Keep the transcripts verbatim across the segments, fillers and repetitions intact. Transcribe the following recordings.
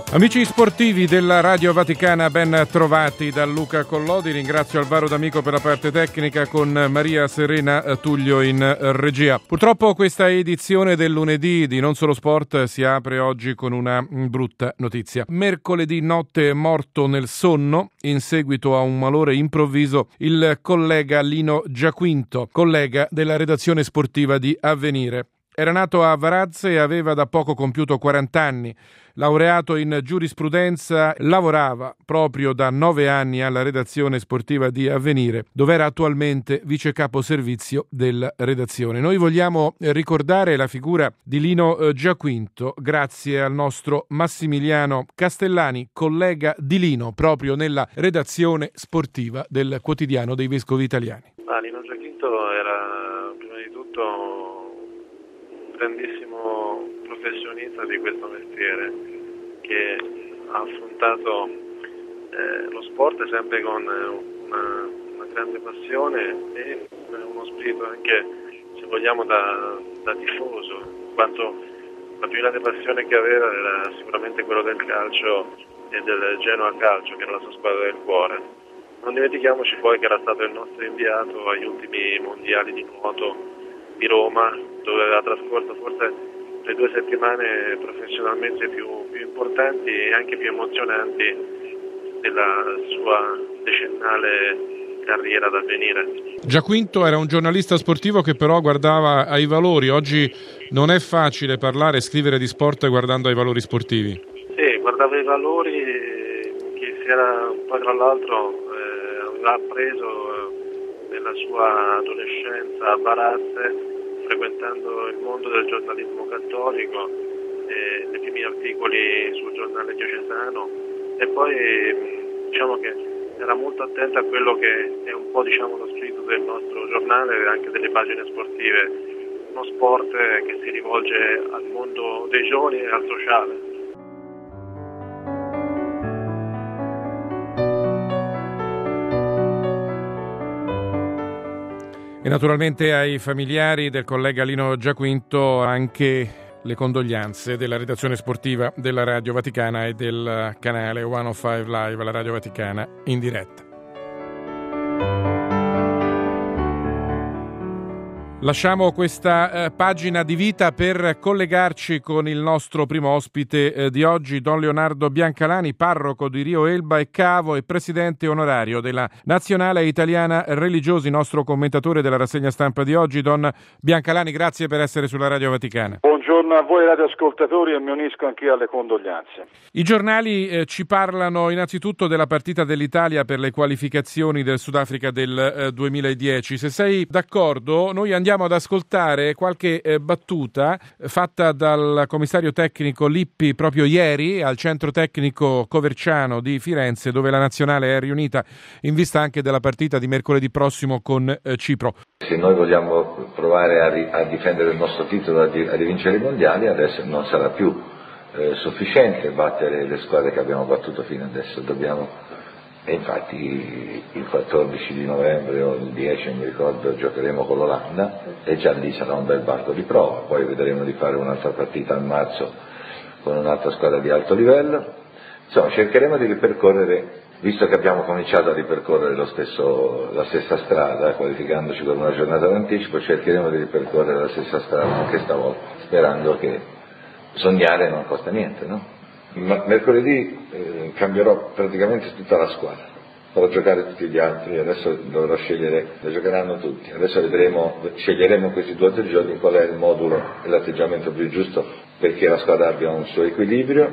Amici sportivi della Radio Vaticana, ben trovati da Luca Collodi. Ringrazio Alvaro D'Amico per la parte tecnica, con Maria Serena Tullio in regia. Purtroppo questa edizione del lunedì di Non Solo Sport si apre oggi con una brutta notizia. Mercoledì notte è morto nel sonno, in seguito a un malore improvviso, il collega Lino Giaquinto, collega della redazione sportiva di Avvenire. Era nato a Varazze e aveva da poco compiuto quaranta anni. Laureato in giurisprudenza, lavorava proprio da nove anni alla redazione sportiva di Avvenire, dove era attualmente vice capo servizio della redazione. Noi vogliamo ricordare la figura di Lino Giaquinto grazie al nostro Massimiliano Castellani, collega di Lino proprio nella redazione sportiva del quotidiano dei Vescovi Italiani. Ah, Lino Giaquinto era prima di tutto grandissimo professionista di questo mestiere, che ha affrontato eh, lo sport sempre con una, una grande passione e uno spirito anche, se vogliamo, da, da tifoso, quanto la più grande passione che aveva era sicuramente quello del calcio e del Genoa Calcio, che era la sua squadra del cuore. Non dimentichiamoci poi che era stato il nostro inviato agli ultimi mondiali di nuoto di Roma, dove aveva trascorso forse le due settimane professionalmente più, più importanti e anche più emozionanti della sua decennale carriera ad Avvenire. Giaquinto era un giornalista sportivo che però guardava ai valori. Oggi non è facile parlare e scrivere di sport guardando ai valori sportivi. Sì, guardava i valori che si era poi tra l'altro eh, aveva appreso eh, nella sua adolescenza a Varazze, frequentando il mondo del giornalismo cattolico, eh, i primi articoli sul giornale diocesano, e poi diciamo che era molto attento a quello che è un po', diciamo, lo spirito del nostro giornale e anche delle pagine sportive, uno sport che si rivolge al mondo dei giovani e al sociale. E naturalmente ai familiari del collega Lino Giaquinto anche le condoglianze della redazione sportiva della Radio Vaticana e del canale centocinque Live, la Radio Vaticana in diretta. Lasciamo questa eh, pagina di vita per collegarci con il nostro primo ospite eh, di oggi, Don Leonardo Biancalani, parroco di Rio Elba e Cavo e presidente onorario della Nazionale Italiana Religiosi, nostro commentatore della rassegna stampa di oggi. Don Biancalani, grazie per essere sulla Radio Vaticana. Buongiorno a voi radioascoltatori e mi unisco anch'io alle condoglianze. I giornali eh, ci parlano innanzitutto della partita dell'Italia per le qualificazioni del Sudafrica del eh, duemiladieci. Se sei d'accordo, noi andiamo Andiamo ad ascoltare qualche eh, battuta fatta dal commissario tecnico Lippi proprio ieri al centro tecnico Coverciano di Firenze, dove la nazionale è riunita in vista anche della partita di mercoledì prossimo con eh, Cipro. Se noi vogliamo provare a, ri- a difendere il nostro titolo, a, di- a rivincere i mondiali, adesso non sarà più eh, sufficiente battere le squadre che abbiamo battuto fino adesso, dobbiamo. E infatti il quattordici di novembre o il dieci, non mi ricordo, giocheremo con l'Olanda e già lì sarà un bel banco di prova, poi vedremo di fare un'altra partita a marzo con un'altra squadra di alto livello. Insomma, cercheremo di ripercorrere, visto che abbiamo cominciato a ripercorrere lo stesso, la stessa strada, qualificandoci con una giornata d'anticipo, cercheremo di ripercorrere la stessa strada anche stavolta, sperando che sognare non costa niente, no? Ma mercoledì eh, cambierò praticamente tutta la squadra, farò giocare tutti gli altri, adesso dovrò scegliere, le giocheranno tutti, adesso vedremo, sceglieremo questi due o tre giorni qual è il modulo e l'atteggiamento più giusto perché la squadra abbia un suo equilibrio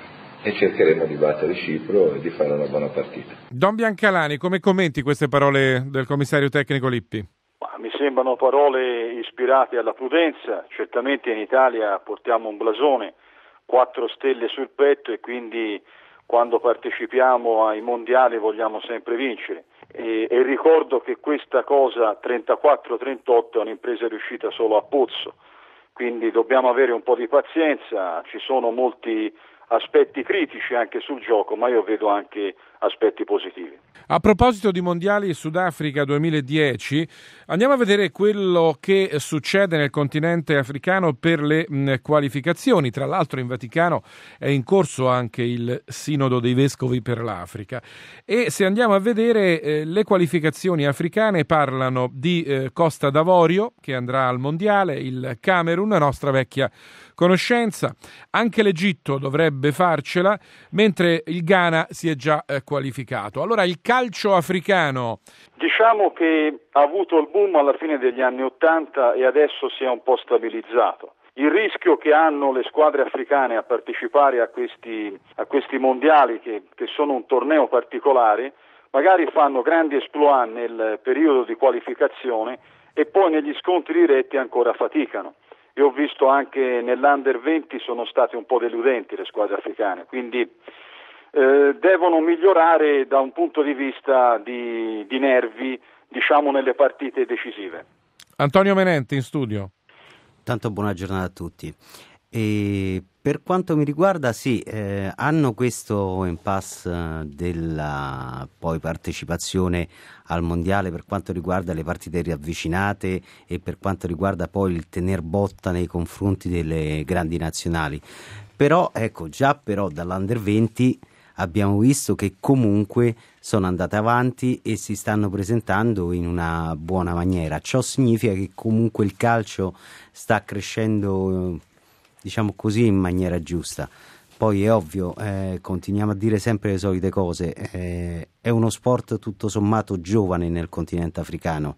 e cercheremo di battere Cipro e di fare una buona partita. Don Biancalani, come commenti queste parole del commissario tecnico Lippi? Mi sembrano parole ispirate alla prudenza, certamente in Italia portiamo un blasone, quattro stelle sul petto e quindi quando partecipiamo ai mondiali vogliamo sempre vincere e, e ricordo che questa cosa trentaquattro trentotto è un'impresa riuscita solo a Pozzo, quindi dobbiamo avere un po' di pazienza, ci sono molti aspetti critici anche sul gioco, ma io vedo anche aspetti positivi. A proposito di mondiali Sudafrica duemiladieci, andiamo a vedere quello che succede nel continente africano per le mh, qualificazioni. Tra l'altro in Vaticano è in corso anche il Sinodo dei Vescovi per l'Africa. E se andiamo a vedere eh, le qualificazioni africane parlano di eh, Costa d'Avorio, che andrà al mondiale, il Camerun, nostra vecchia conoscenza, anche l'Egitto dovrebbe farcela, mentre il Ghana si è già eh, qualificato. Allora il calcio africano, diciamo che ha avuto il boom alla fine degli anni Ottanta e adesso si è un po' stabilizzato. Il rischio che hanno le squadre africane a partecipare a questi, a questi mondiali, che, che sono un torneo particolare, magari fanno grandi exploit nel periodo di qualificazione e poi negli scontri diretti ancora faticano. Io ho visto anche nell'Under venti sono state un po' deludenti le squadre africane, quindi eh, devono migliorare da un punto di vista di, di nervi, diciamo, nelle partite decisive. Antonio Menenti in studio. Tanto buona giornata a tutti. E per quanto mi riguarda, sì, eh, hanno questo impasse della poi partecipazione al mondiale per quanto riguarda le partite ravvicinate e per quanto riguarda poi il tener botta nei confronti delle grandi nazionali. Però ecco, già però dall'Under venti abbiamo visto che comunque sono andate avanti e si stanno presentando in una buona maniera. Ciò significa che comunque il calcio sta crescendo, diciamo così, in maniera giusta. Poi è ovvio, eh, continuiamo a dire sempre le solite cose, eh, è uno sport tutto sommato giovane nel continente africano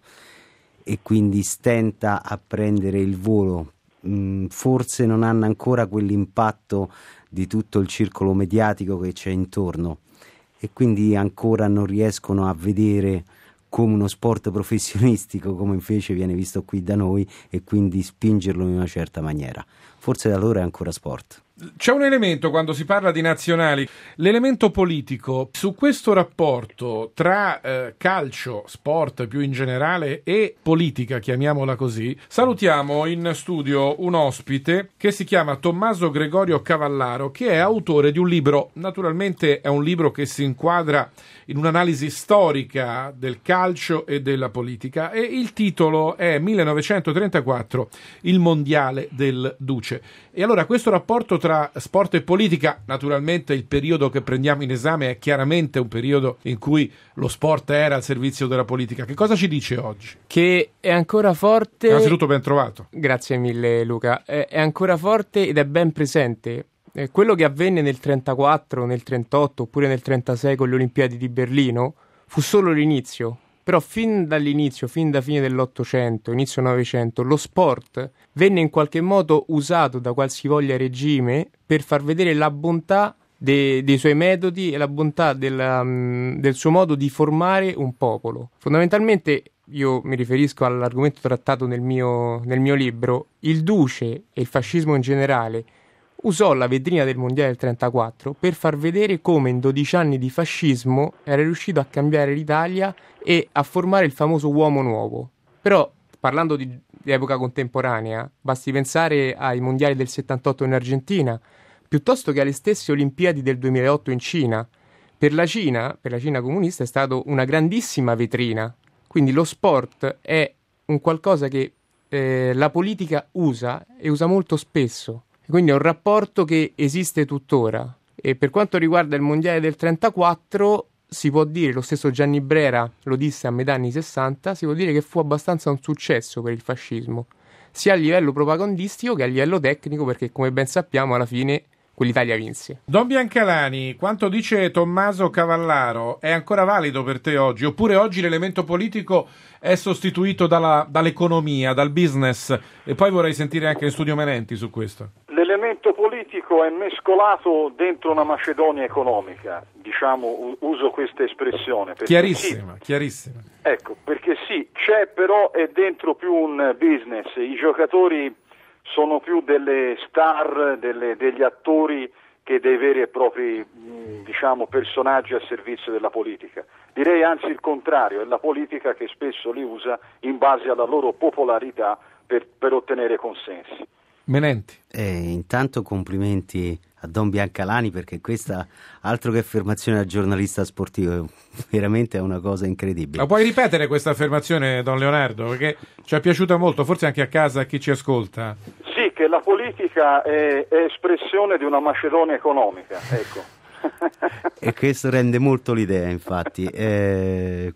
e quindi stenta a prendere il volo. Mm, forse non hanno ancora quell'impatto di tutto il circolo mediatico che c'è intorno e quindi ancora non riescono a vedere come uno sport professionistico come invece viene visto qui da noi e quindi spingerlo in una certa maniera. Forse da loro è ancora sport. C'è un elemento quando si parla di nazionali, l'elemento politico. Su questo rapporto tra eh, calcio, sport più in generale, e politica, chiamiamola così, salutiamo in studio un ospite che si chiama Tommaso Gregorio Cavallaro, che è autore di un libro, naturalmente è un libro che si inquadra in un'analisi storica del calcio e della politica, e il titolo è millenovecentotrentaquattro, il mondiale del Duce. E allora questo rapporto tra sport e politica, naturalmente il periodo che prendiamo in esame è chiaramente un periodo in cui lo sport era al servizio della politica. Che cosa ci dice oggi? Che è ancora forte. Innanzitutto ben trovato. Grazie mille Luca. È ancora forte ed è ben presente. Quello che avvenne nel trentaquattro, nel trentotto oppure nel trentasei con le Olimpiadi di Berlino fu solo l'inizio. Però fin dall'inizio, fin da fine dell'Ottocento, inizio Novecento, lo sport venne in qualche modo usato da qualsivoglia regime per far vedere la bontà de- dei suoi metodi e la bontà della, um, del suo modo di formare un popolo. Fondamentalmente, io mi riferisco all'argomento trattato nel mio, nel mio libro, il Duce e il fascismo in generale usò la vetrina del mondiale del trentaquattro per far vedere come in dodici anni di fascismo era riuscito a cambiare l'Italia e a formare il famoso uomo nuovo. Però, parlando di, di epoca contemporanea, basti pensare ai mondiali del settantotto in Argentina, piuttosto che alle stesse Olimpiadi del duemilaotto in Cina. Per la Cina, per la Cina comunista, è stato una grandissima vetrina. Quindi lo sport è un qualcosa che eh, la politica usa e usa molto spesso. Quindi è un rapporto che esiste tuttora. E per quanto riguarda il mondiale del trentaquattro, si può dire, lo stesso Gianni Brera lo disse a metà anni sessanta, si può dire che fu abbastanza un successo per il fascismo, sia a livello propagandistico che a livello tecnico, perché come ben sappiamo alla fine quell'Italia vinse. Don Biancalani, quanto dice Tommaso Cavallaro è ancora valido per te oggi? Oppure oggi l'elemento politico è sostituito dalla, dall'economia, dal business? E poi vorrei sentire anche in studio Menenti su questo. L'elemento politico è mescolato dentro una Macedonia economica, diciamo, uso questa espressione. Chiarissima, sì, chiarissima. Ecco, perché sì, c'è però è dentro più un business, i giocatori sono più delle star, delle, degli attori che dei veri e propri, diciamo, personaggi a servizio della politica. Direi anzi il contrario, è la politica che spesso li usa in base alla loro popolarità per, per ottenere consensi. Menenti. Eh, intanto complimenti a a Don Biancalani, perché questa, altro che affermazione da giornalista sportivo, veramente è una cosa incredibile. Ma puoi ripetere questa affermazione, Don Leonardo, perché ci è piaciuta molto, forse anche a casa a chi ci ascolta. Sì, che la politica è, è espressione di una Macedonia economica, ecco. E questo rende molto l'idea, infatti. Eh,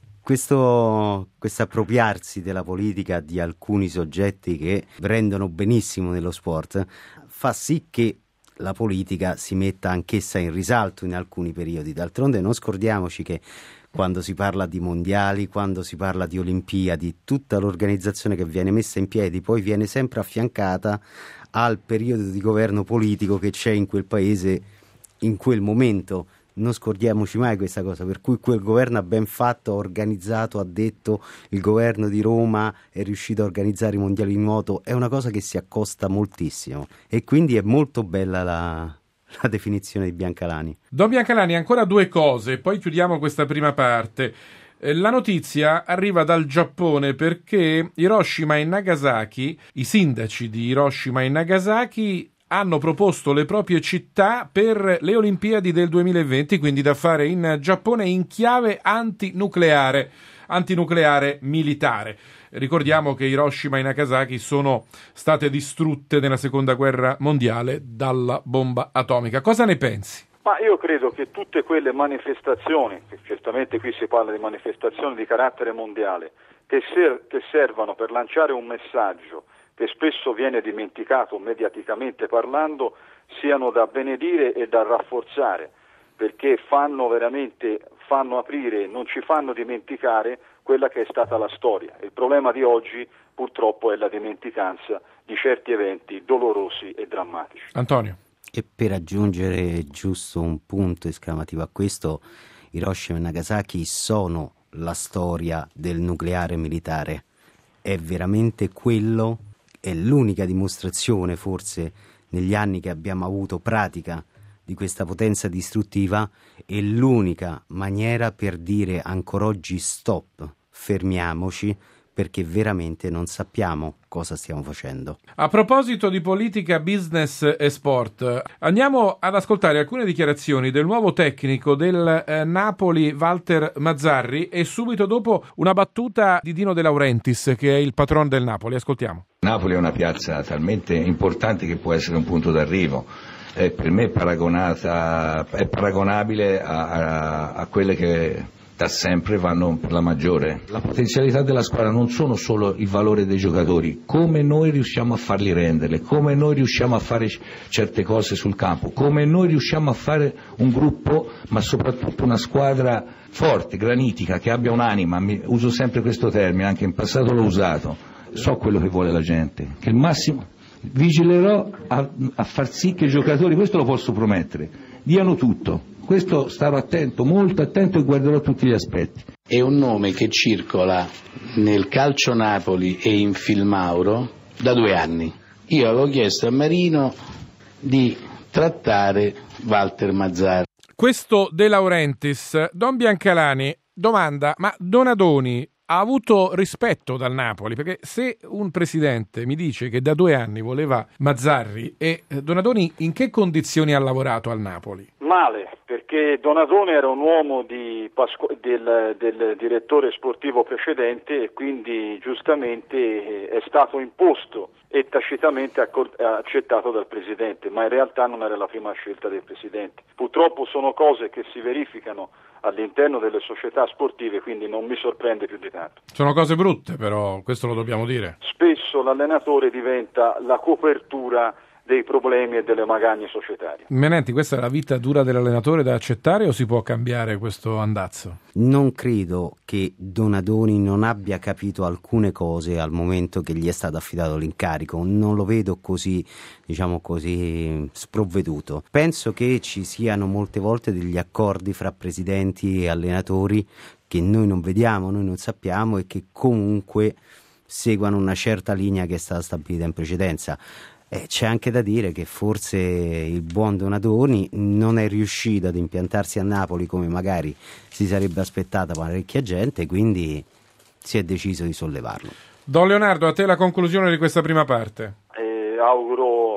questo appropriarsi della politica di alcuni soggetti che rendono benissimo nello sport fa sì che la politica si metta anch'essa in risalto in alcuni periodi. D'altronde non scordiamoci che quando si parla di mondiali, quando si parla di Olimpiadi, tutta l'organizzazione che viene messa in piedi poi viene sempre affiancata al periodo di governo politico che c'è in quel paese in quel momento. Non scordiamoci mai questa cosa, per cui quel governo ha ben fatto, ha organizzato, ha detto, il governo di Roma è riuscito a organizzare i mondiali di nuoto, è una cosa che si accosta moltissimo e quindi è molto bella la, la definizione di Biancalani. Don Biancalani, ancora due cose, poi chiudiamo questa prima parte. La notizia arriva dal Giappone perché Hiroshima e Nagasaki, i sindaci di Hiroshima e Nagasaki hanno proposto le proprie città per le Olimpiadi del duemilaventi, quindi da fare in Giappone in chiave antinucleare, antinucleare militare. Ricordiamo che Hiroshima e Nagasaki sono state distrutte nella seconda guerra mondiale dalla bomba atomica. Cosa ne pensi? Ma io credo che tutte quelle manifestazioni, certamente qui si parla di manifestazioni di carattere mondiale, che, ser- che servano per lanciare un messaggio che spesso viene dimenticato mediaticamente parlando, siano da benedire e da rafforzare, perché fanno veramente, fanno aprire, non ci fanno dimenticare quella che è stata la storia. Il problema di oggi purtroppo è la dimenticanza di certi eventi dolorosi e drammatici. Antonio. E per aggiungere giusto un punto esclamativo a questo, Hiroshima e Nagasaki sono la storia del nucleare militare. È veramente quello, è l'unica dimostrazione forse negli anni che abbiamo avuto pratica di questa potenza distruttiva, è l'unica maniera per dire ancora oggi stop, fermiamoci, perché veramente non sappiamo cosa stiamo facendo. A proposito di politica, business e sport, andiamo ad ascoltare alcune dichiarazioni del nuovo tecnico del eh, Napoli, Walter Mazzarri, e subito dopo una battuta di Dino De Laurentiis, che è il patron del Napoli. Ascoltiamo. Napoli è una piazza talmente importante che può essere un punto d'arrivo. Eh, per me è paragonata, è paragonabile a, a, a quelle che da sempre vanno per la maggiore. La potenzialità della squadra non sono solo il valore dei giocatori, come noi riusciamo a farli renderle, come noi riusciamo a fare certe cose sul campo, come noi riusciamo a fare un gruppo, ma soprattutto una squadra forte, granitica, che abbia un'anima. Mi, uso sempre questo termine, anche in passato l'ho usato. So quello che vuole la gente, che il massimo vigilerò a, a far sì che i giocatori, questo lo posso promettere, diano tutto. Questo starò attento, molto attento, e guarderò tutti gli aspetti. È un nome che circola nel calcio Napoli e in Filmauro da due anni. Io avevo chiesto a Marino di trattare Walter Mazzarri. Questo De Laurentiis. Don Biancalani domanda, ma Donadoni ha avuto rispetto dal Napoli? Perché se un presidente mi dice che da due anni voleva Mazzarri, e Donadoni in che condizioni ha lavorato al Napoli? Male, perché Donadoni era un uomo di Pasqu- del, del direttore sportivo precedente e quindi giustamente è stato imposto e tacitamente accor- accettato dal presidente, ma in realtà non era la prima scelta del presidente. Purtroppo sono cose che si verificano all'interno delle società sportive, quindi non mi sorprende più di tanto. Sono cose brutte, però questo lo dobbiamo dire. Spesso l'allenatore diventa la copertura dei problemi e delle magagne societarie. Menenti, questa è la vita dura dell'allenatore da accettare o si può cambiare questo andazzo? Non credo che Donadoni non abbia capito alcune cose al momento che gli è stato affidato l'incarico, non lo vedo così, diciamo così, sprovveduto. Penso che ci siano molte volte degli accordi fra presidenti e allenatori che noi non vediamo, noi non sappiamo, e che comunque seguano una certa linea che è stata stabilita in precedenza. Eh, c'è anche da dire che forse il buon Donadoni non è riuscito ad impiantarsi a Napoli come magari si sarebbe aspettata parecchia gente, quindi si è deciso di sollevarlo. Don Leonardo, a te la conclusione di questa prima parte. Eh, auguro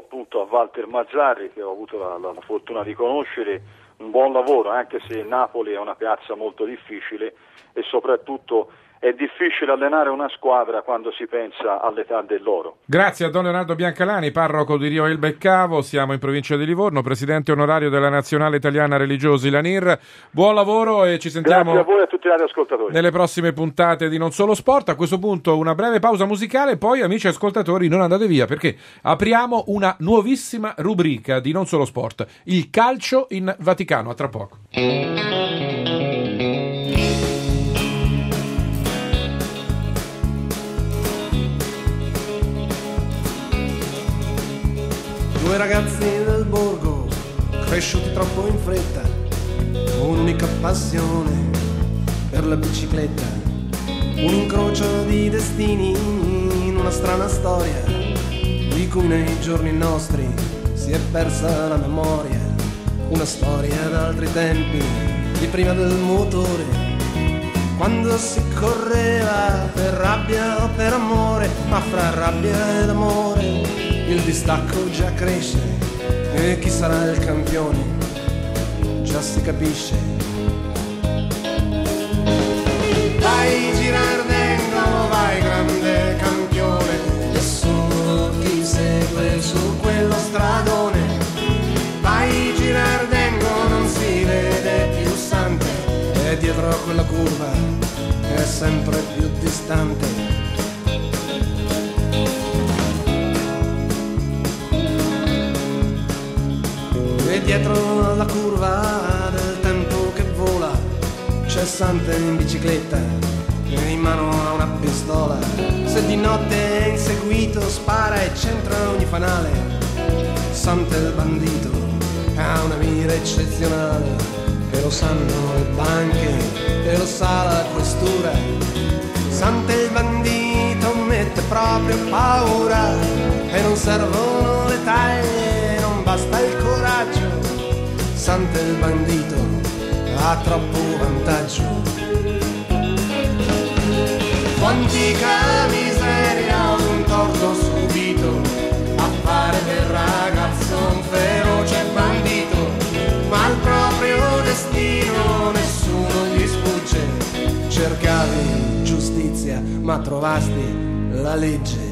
appunto a Walter Mazzarri, che ho avuto la, la, la fortuna di conoscere, un buon lavoro, anche se Napoli è una piazza molto difficile e soprattutto è difficile allenare una squadra quando si pensa all'età dell'oro. Grazie a Don Leonardo Biancalani, parroco di Rio il Beccavo, siamo in provincia di Livorno, presidente onorario della Nazionale Italiana Religiosi, la N I R. Buon lavoro e ci sentiamo Grazie a voi e a tutti gli radioascoltatori nelle prossime puntate di Non Solo Sport. A questo punto una breve pausa musicale, poi amici ascoltatori non andate via perché apriamo una nuovissima rubrica di Non Solo Sport, il calcio in Vaticano. A tra poco. Due ragazzi del borgo, cresciuti troppo in fretta, un'unica passione per la bicicletta, un incrocio di destini in una strana storia, di cui nei giorni nostri si è persa la memoria, una storia d'altri tempi, di prima del motore, quando si correva per rabbia o per amore, ma fra rabbia ed amore il distacco già cresce e chi sarà il campione già si capisce. Vai Girardengo, vai grande campione, nessuno ti segue su quello stradone. Vai Girardengo, non si vede più Sante, e dietro a quella curva è sempre più distante. E dietro alla curva del tempo che vola c'è Sante in bicicletta e in mano ha una pistola. Se di notte è inseguito spara e centra ogni fanale. Sante il bandito ha una mira eccezionale e lo sanno le banche e lo sa la questura. Sante il bandito mette proprio paura e non servono le taglie, non basta il coraggio. Sante il bandito ha troppo vantaggio. Quantica miseria, un torto subito, appare del ragazzo un feroce bandito, ma al proprio destino nessuno gli sfugge. Cercavi giustizia, ma trovasti la legge.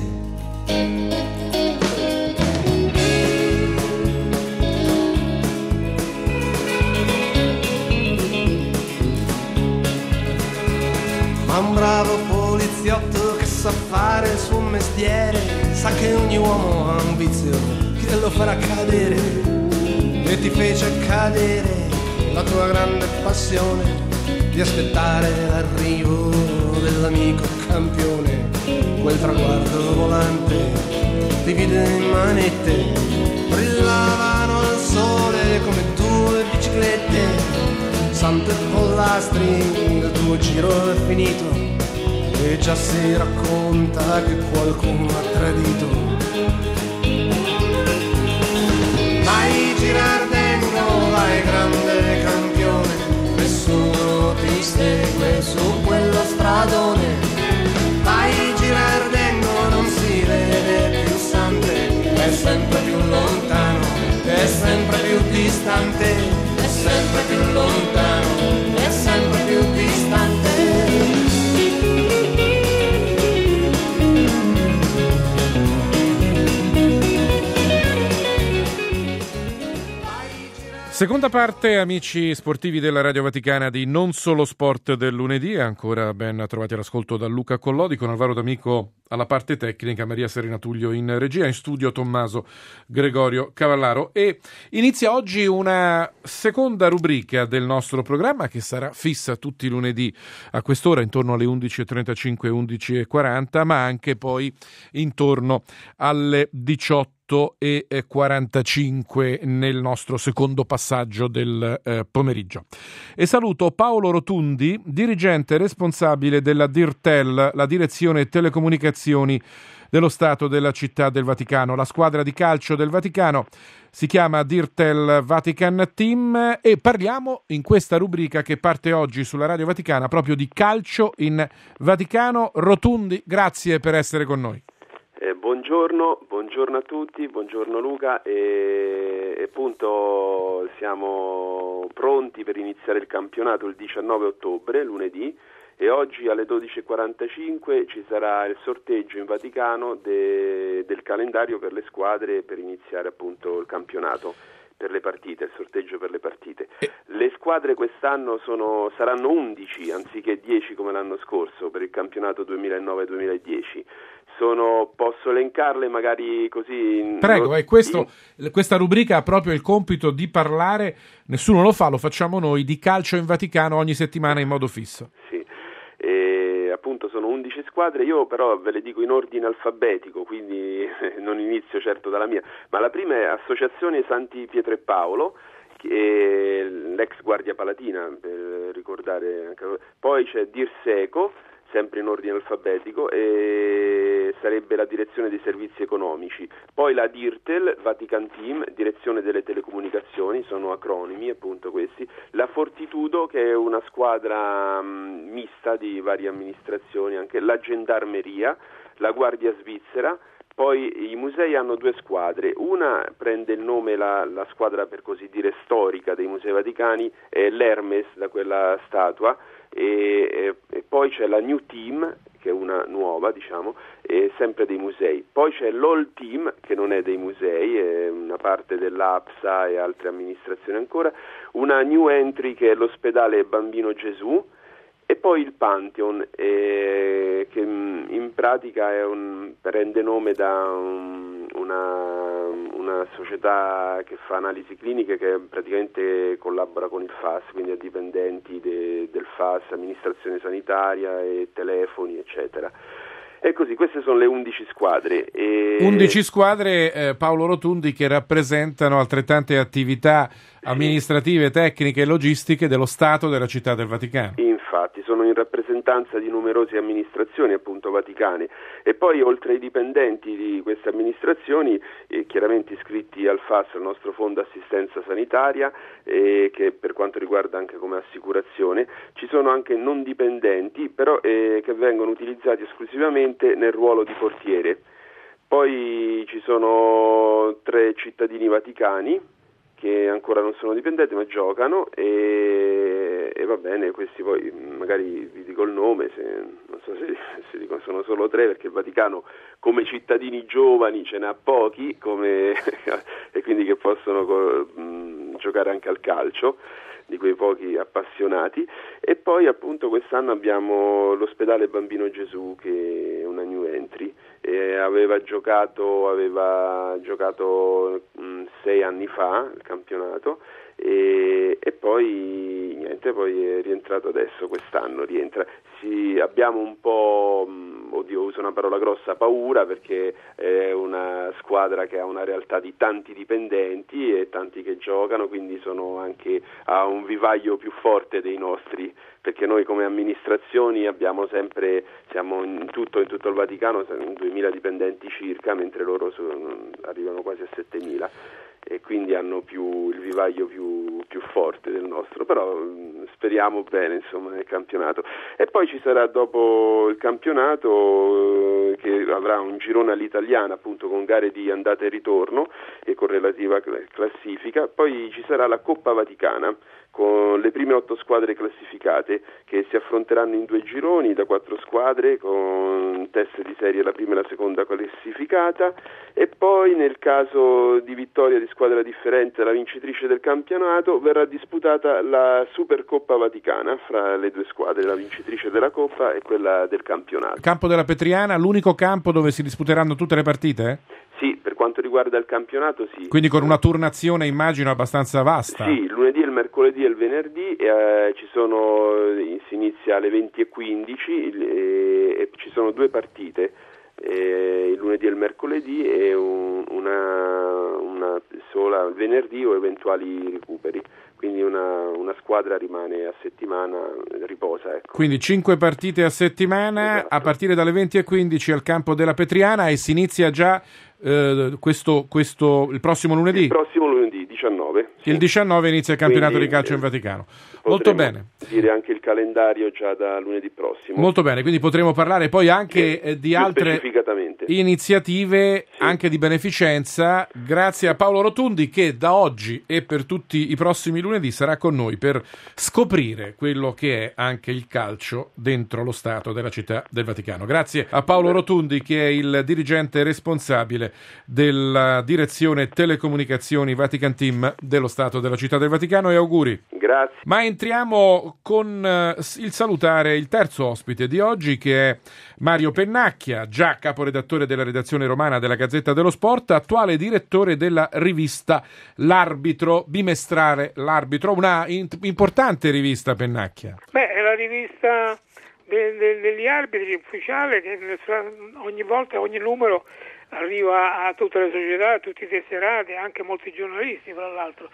Ma un bravo poliziotto che sa fare il suo mestiere sa che ogni uomo ha un vizio che lo farà cadere, e ti fece cadere la tua grande passione di aspettare l'arrivo dell'amico campione. Quel traguardo volante ti vide in manette, brillavano al sole come due biciclette. Sante pollastri, il tuo giro è finito e già si racconta che qualcuno ha tradito. Vai Girardengo, vai grande campione, nessuno ti segue su quello stradone. Vai Girardengo, non si vede più Sante, è sempre più lontano, è sempre più distante. È sempre più lontano, è sempre più distante. Seconda parte, amici sportivi della Radio Vaticana di Non Solo Sport del lunedì, ancora ben trovati all'ascolto da Luca Collodi con Alvaro D'Amico alla parte tecnica, Maria Serena Tullio in regia, in studio Tommaso Gregorio Cavallaro. E inizia oggi una seconda rubrica del nostro programma che sarà fissa tutti i lunedì a quest'ora intorno alle undici e trentacinque e undici e quaranta, ma anche poi intorno alle diciotto e quarantacinque nel nostro secondo passaggio del eh, pomeriggio. E saluto Paolo Rotundi, dirigente responsabile della DIRTEL, la direzione telecomunicazioni dello Stato della Città del Vaticano. La squadra di calcio del Vaticano si chiama DIRTEL Vatican Team e parliamo in questa rubrica che parte oggi sulla Radio Vaticana proprio di calcio in Vaticano. Rotundi, grazie per essere con noi. Eh, buongiorno, buongiorno a tutti, buongiorno Luca, e, e appunto siamo pronti per iniziare il campionato il diciannove ottobre, lunedì, e oggi alle dodici e quarantacinque ci sarà il sorteggio in Vaticano de, del calendario per le squadre per iniziare appunto il campionato, per le partite, il sorteggio per le partite. Le squadre quest'anno sono, saranno undici anziché dieci come l'anno scorso per il campionato duemilanove duemiladieci. Sono, posso elencarle magari così? Prego, è questo, questa rubrica ha proprio il compito di parlare, nessuno lo fa, lo facciamo noi, di calcio in Vaticano ogni settimana in modo fisso. Sì, e appunto sono undici squadre, io però ve le dico in ordine alfabetico, quindi non inizio certo dalla mia, ma la prima è Associazione Santi Pietro e Paolo, che è l'ex Guardia Palatina, per ricordare anche. Poi c'è Dirseco, sempre in ordine alfabetico, e sarebbe la direzione dei servizi economici. Poi la Dirtel, Vatican Team, direzione delle telecomunicazioni, sono acronimi appunto questi. La Fortitudo, che è una squadra mh, mista di varie amministrazioni, anche la Gendarmeria, la Guardia Svizzera. Poi i musei hanno due squadre, una prende il nome, la, la squadra per così dire storica dei musei vaticani, è l'Hermes, da quella statua, e, e, e poi c'è la New Team, che è una nuova, diciamo, e sempre dei musei. Poi c'è l'Old Team, che non è dei musei, è una parte dell'APSA e altre amministrazioni ancora, una New Entry che è l'ospedale Bambino Gesù, e poi il Pantheon, eh, che in pratica è un, prende nome da un, una, una società che fa analisi cliniche, che praticamente collabora con il F A S, quindi a dipendenti de, del F A S, amministrazione sanitaria e telefoni, eccetera. E così, queste sono le undici squadre. E... undici squadre, eh, Paolo Rotundi, che rappresentano altrettante attività amministrative, tecniche e logistiche dello Stato della Città del Vaticano. Infatti, sono in rappresentanza di numerose amministrazioni appunto vaticane, e poi oltre ai dipendenti di queste amministrazioni, eh, chiaramente iscritti al F A S, al nostro Fondo Assistenza Sanitaria, eh, che per quanto riguarda anche come assicurazione, ci sono anche non dipendenti, però eh, che vengono utilizzati esclusivamente nel ruolo di portiere. Poi ci sono tre cittadini vaticani che ancora non sono dipendenti ma giocano, e, e va bene, questi poi magari vi dico il nome, se, non so se, se dico, sono solo tre, perché il Vaticano come cittadini giovani ce n'ha pochi, come, e quindi che possono mh, giocare anche al calcio, di quei pochi appassionati. E poi appunto quest'anno abbiamo l'ospedale Bambino Gesù, che è una new entry, e aveva giocato aveva giocato mh, sei anni fa il campionato, e, e poi niente, poi è rientrato adesso, quest'anno rientra. Sì, abbiamo un po', mh, oddio, uso una parola grossa, paura, perché è una squadra che ha una realtà di tanti dipendenti e tanti che giocano, quindi sono anche a un vivaio più forte dei nostri, perché noi come amministrazioni abbiamo sempre, siamo in tutto, in tutto il Vaticano, duemila dipendenti circa, mentre loro sono, arrivano quasi a settemila, e quindi hanno più il vivaio più, più forte del nostro, però mh, speriamo bene insomma nel campionato. E poi ci sarà dopo il campionato eh, che avrà un girone all'italiana, appunto, con gare di andata e ritorno e con relativa classifica. Poi ci sarà la Coppa Vaticana con le prime otto squadre classificate, che si affronteranno in due gironi da quattro squadre con teste di serie, la prima e la seconda classificata, e poi nel caso di vittoria di squadra differente, la vincitrice del campionato, verrà disputata la Supercoppa Vaticana fra le due squadre, la vincitrice della Coppa e quella del campionato. Campo della Petriana, l'unico campo dove si disputeranno tutte le partite? Sì, per quanto riguarda il campionato sì. Quindi con una turnazione immagino abbastanza vasta. Sì, il lunedì, il mercoledì e il venerdì, eh, ci sono, si inizia alle venti e quindici e, e ci sono due partite, eh, il lunedì e il mercoledì, e un, una, una sola il venerdì o eventuali recuperi. Quindi una, una squadra rimane a settimana, riposa. Ecco. Quindi cinque partite a settimana, esatto, a partire dalle venti e quindici al campo della Petriana, e si inizia già eh, questo, questo il prossimo lunedì? Il prossimo lunedì, diciannove. diciannove. Sì. Il diciannove inizia il campionato Quindi, di calcio eh, in Vaticano. Molto bene. Dire anche il calendario già da lunedì prossimo. Molto bene, quindi potremo parlare poi anche sì, eh, di altre iniziative, sì. anche di beneficenza, grazie a Paolo Rotundi che da oggi e per tutti i prossimi lunedì sarà con noi per scoprire quello che è anche il calcio dentro lo Stato della Città del Vaticano. Grazie a Paolo Rotundi che è il dirigente responsabile della direzione telecomunicazioni Vatican Team dello Stato della Città del Vaticano e auguri. Grazie. Ma entriamo con uh, il salutare il terzo ospite di oggi che è Mario Pennacchia, già caporedattore della redazione romana della Gazzetta dello Sport, attuale direttore della rivista L'Arbitro, bimestrale L'Arbitro, una in- importante rivista, Pennacchia. Beh, è la rivista de- de- degli arbitri ufficiale che ogni volta, ogni numero arriva a tutte le società, a tutti i tesserati, anche molti giornalisti fra l'altro.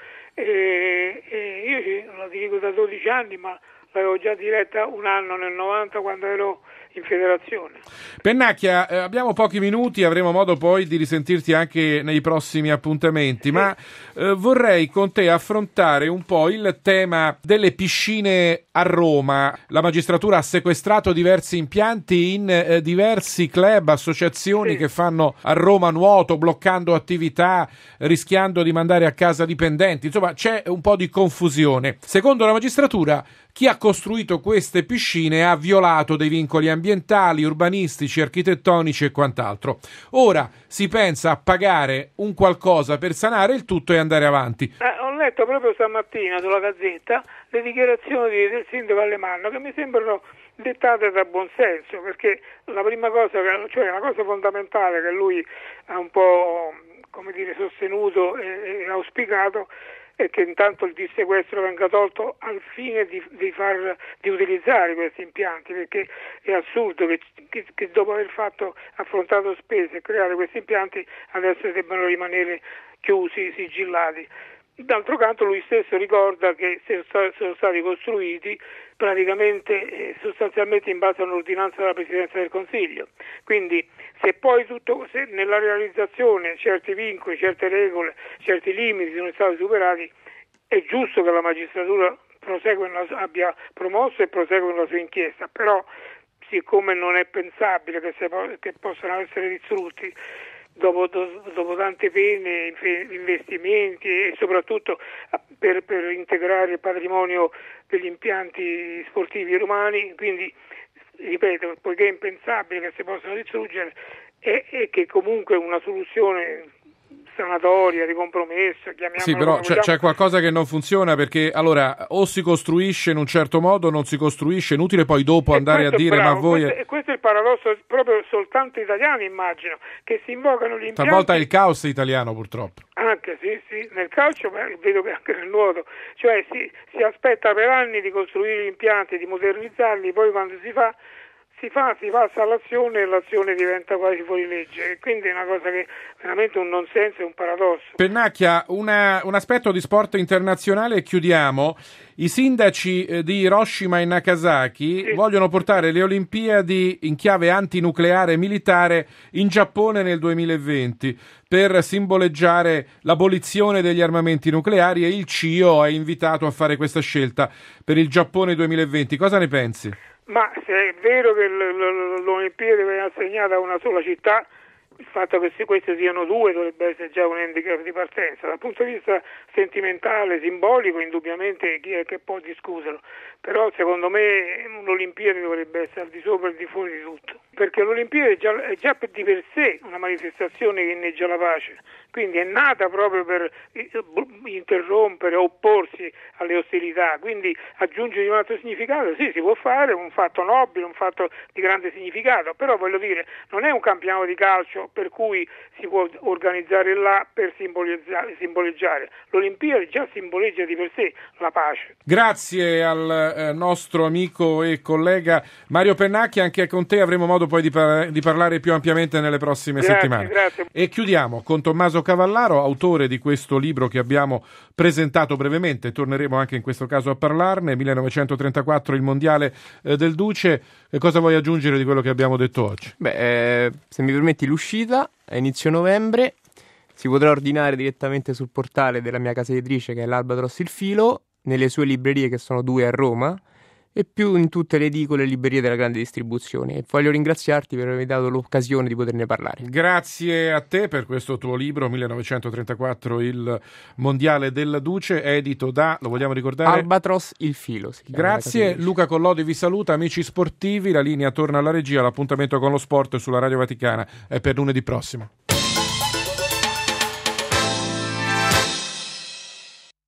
E, e io la dirigo da dodici anni, ma l'avevo già diretta un anno nel novanta quando ero in federazione. Pennacchia, eh, abbiamo pochi minuti, avremo modo poi di risentirti anche nei prossimi appuntamenti, sì. ma eh, vorrei con te affrontare un po' il tema delle piscine a Roma. La magistratura ha sequestrato diversi impianti in eh, diversi club, associazioni sì. che fanno a Roma nuoto, bloccando attività, rischiando di mandare a casa dipendenti. Insomma, c'è un po' di confusione. Secondo la magistratura, chi ha costruito queste piscine ha violato dei vincoli ambientali, urbanistici, architettonici e quant'altro. Ora si pensa a pagare un qualcosa per sanare il tutto e andare avanti. Eh, ho letto proprio stamattina sulla Gazzetta le dichiarazioni del sindaco Alemanno che mi sembrano dettate da buon senso, perché la prima cosa, cioè la cosa fondamentale che lui ha un po', come dire, sostenuto e, e auspicato e che intanto il dissequestro venga tolto al fine di, di far di utilizzare questi impianti, perché è assurdo che, che, che dopo aver fatto affrontato spese e creare questi impianti adesso debbano rimanere chiusi, sigillati. D'altro canto lui stesso ricorda che sono stati costruiti praticamente eh, sostanzialmente in base a un'ordinanza della Presidenza del Consiglio. Quindi se poi tutto, se nella realizzazione certi vincoli, certe regole, certi limiti sono stati superati, è giusto che la magistratura prosegua, abbia promosso e prosegua la sua inchiesta, però siccome non è pensabile che, se, che possano essere distrutti Dopo, dopo tante pene, investimenti e soprattutto per, per integrare il patrimonio degli impianti sportivi romani, quindi ripeto, poiché è impensabile che si possano distruggere e, e che comunque una soluzione sanatoria, di compromesso, chiamiamola. Sì, però c'è, c'è qualcosa che non funziona, perché allora o si costruisce in un certo modo, non si costruisce, è inutile poi dopo e andare a dire bravo, ma voi... Questo, questo è il paradosso proprio soltanto italiano, immagino, che si invocano gli impianti... Talvolta è il caos italiano, purtroppo. Anche, sì, sì, nel calcio, beh, vedo che anche nel nuoto, cioè si, si aspetta per anni di costruire gli impianti, di modernizzarli, poi quando si fa... Si fa, si passa all'azione e l'azione diventa quasi fuori legge, e quindi è una cosa che è veramente un non senso e un paradosso. Pennacchia, una, un aspetto di sport internazionale e chiudiamo. I sindaci di Hiroshima e Nagasaki sì. vogliono portare le Olimpiadi in chiave antinucleare militare in Giappone nel duemilaventi per simboleggiare l'abolizione degli armamenti nucleari, e il C I O è invitato a fare questa scelta per il Giappone duemilaventi. Cosa ne pensi? Ma se è vero che l'Olimpiade viene assegnata a una sola città, il fatto che queste siano due dovrebbe essere già un handicap di partenza. Dal punto di vista sentimentale, simbolico, indubbiamente chi è che può discuterlo, però secondo me l'Olimpiade dovrebbe essere al di sopra e al di fuori di tutto, perché l'Olimpiade è già, è già di per sé una manifestazione che inneggia la pace, quindi è nata proprio per interrompere, opporsi alle ostilità, quindi aggiungere un altro significato, sì, si può fare, un fatto nobile, un fatto di grande significato, però voglio dire, non è un campionato di calcio per cui si può organizzare là per simboleggiare, simboleggiare. L'Olimpiade già simboleggia di per sé la pace. Grazie al eh, nostro amico e collega Mario Pennacchia, anche con te avremo modo poi di, par- di parlare più ampiamente nelle prossime grazie, settimane. Grazie. E chiudiamo con Tommaso Cavallaro, autore di questo libro che abbiamo presentato brevemente, torneremo anche in questo caso a parlarne, millenovecentotrentaquattro, il mondiale eh, del Duce. E cosa vuoi aggiungere di quello che abbiamo detto oggi? Beh, eh, se mi permetti, l'uscita a inizio novembre, si potrà ordinare direttamente sul portale della mia casa editrice, che è l'Albatros Il Filo, nelle sue librerie, che sono due a Roma, e più in tutte le edicole e librerie della grande distribuzione. E voglio ringraziarti per avermi dato l'occasione di poterne parlare. Grazie a te per questo tuo libro, millenovecentotrentaquattro, Il Mondiale del Duce, edito da, lo vogliamo ricordare? Albatros Il Filo. Grazie, Luca Collodi vi saluta. Amici sportivi, la linea torna alla regia, l'appuntamento con lo sport sulla Radio Vaticana è per lunedì prossimo.